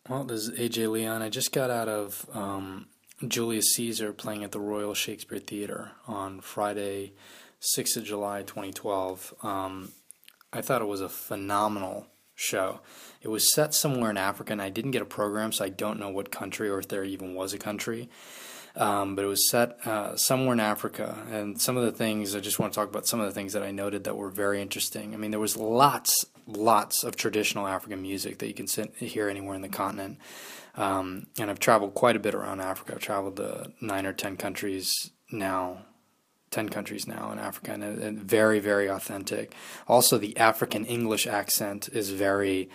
Well, this is AJ Leon. I just got out of Julius Caesar playing at the Royal Shakespeare Theater on Friday, 6th of July, 2012. I thought it was a phenomenal show. It was set somewhere in Africa, and I didn't get a program, so I don't know what country or if there even was a country. But it was set somewhere in Africa, and some of the things, I just want to talk about some of the things that I noted that were very interesting. I mean, there was lots of traditional African music that you can hear anywhere in the continent. And I've traveled quite a bit around Africa. I've traveled to 10 countries now in Africa, and very, very authentic. Also, the African English accent is very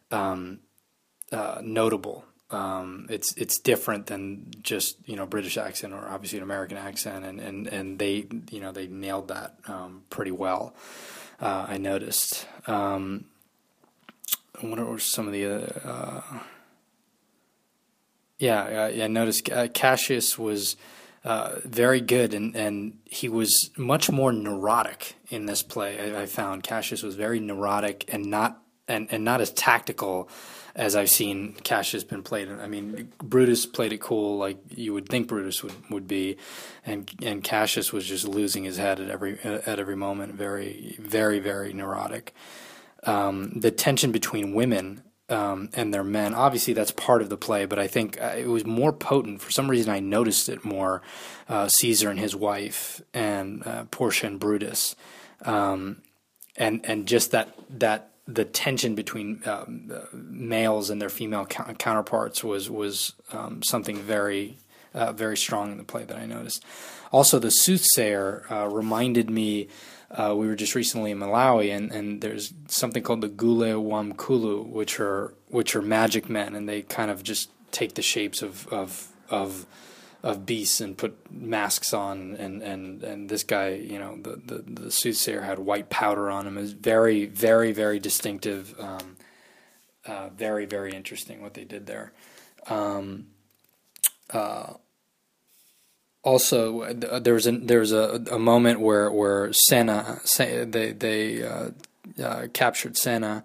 notable. It's different than just British accent or obviously an American accent, and they nailed that pretty well. I noticed. What were some of the other? I noticed Cassius was very good, and he was much more neurotic in this play. I found Cassius was very neurotic and not as tactical as I've seen Cassius been played. I mean, Brutus played it cool, like you would think Brutus would be, and Cassius was just losing his head at every moment. Very, very, very neurotic. The tension between women and their men, obviously that's part of the play, but I think it was more potent. For some reason, I noticed it more. Caesar and his wife, and Portia and Brutus, and just that. The tension between males and their female counterparts was something very, very strong in the play that I noticed. Also, the soothsayer reminded me. We were just recently in Malawi, and there's something called the Gule Wamkulu, which are magic men, and they kind of just take the shapes of beasts and put masks on, and this guy, the soothsayer had white powder on him. It was very, very, very distinctive, very, very interesting what they did there. Also, there was a moment where Senna, they captured Senna,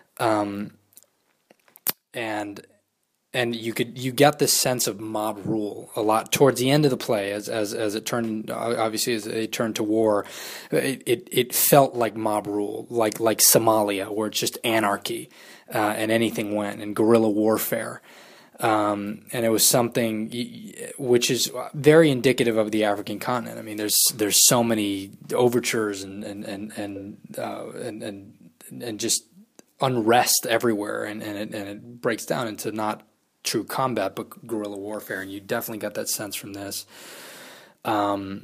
and you got this sense of mob rule a lot towards the end of the play as it turned, obviously as they turned to war. It felt like mob rule, like Somalia, where it's just anarchy, and anything went, and guerrilla warfare. And it was something which is very indicative of the African continent. I mean, there's so many overtures and just unrest everywhere, and it breaks down into not true combat but guerrilla warfare, and you definitely got that sense from this. I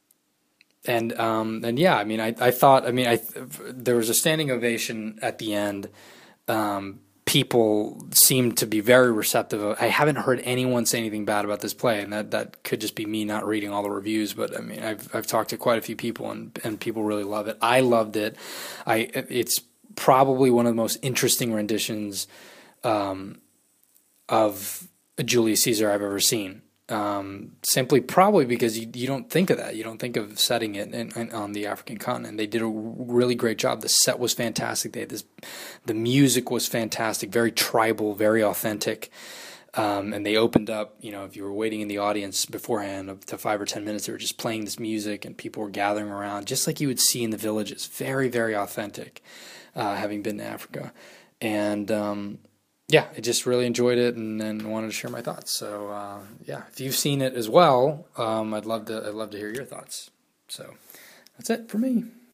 thought there was a standing ovation at the end. People seemed to be very receptive. I haven't heard anyone say anything bad about this play, and that could just be me not reading all the reviews. But I mean, I've talked to quite a few people, and people really love it. I loved it. It's probably one of the most interesting renditions of Julius Caesar I've ever seen. Simply probably because you don't think of that. You don't think of setting it on the African continent. They did a really great job. The set was fantastic. The music was fantastic, very tribal, very authentic. And they opened up, if you were waiting in the audience beforehand up to 5 or 10 minutes, they were just playing this music and people were gathering around, just like you would see in the villages. Very, very authentic, having been to Africa. And I just really enjoyed it and wanted to share my thoughts. So if you've seen it as well, I'd love to hear your thoughts. So that's it for me.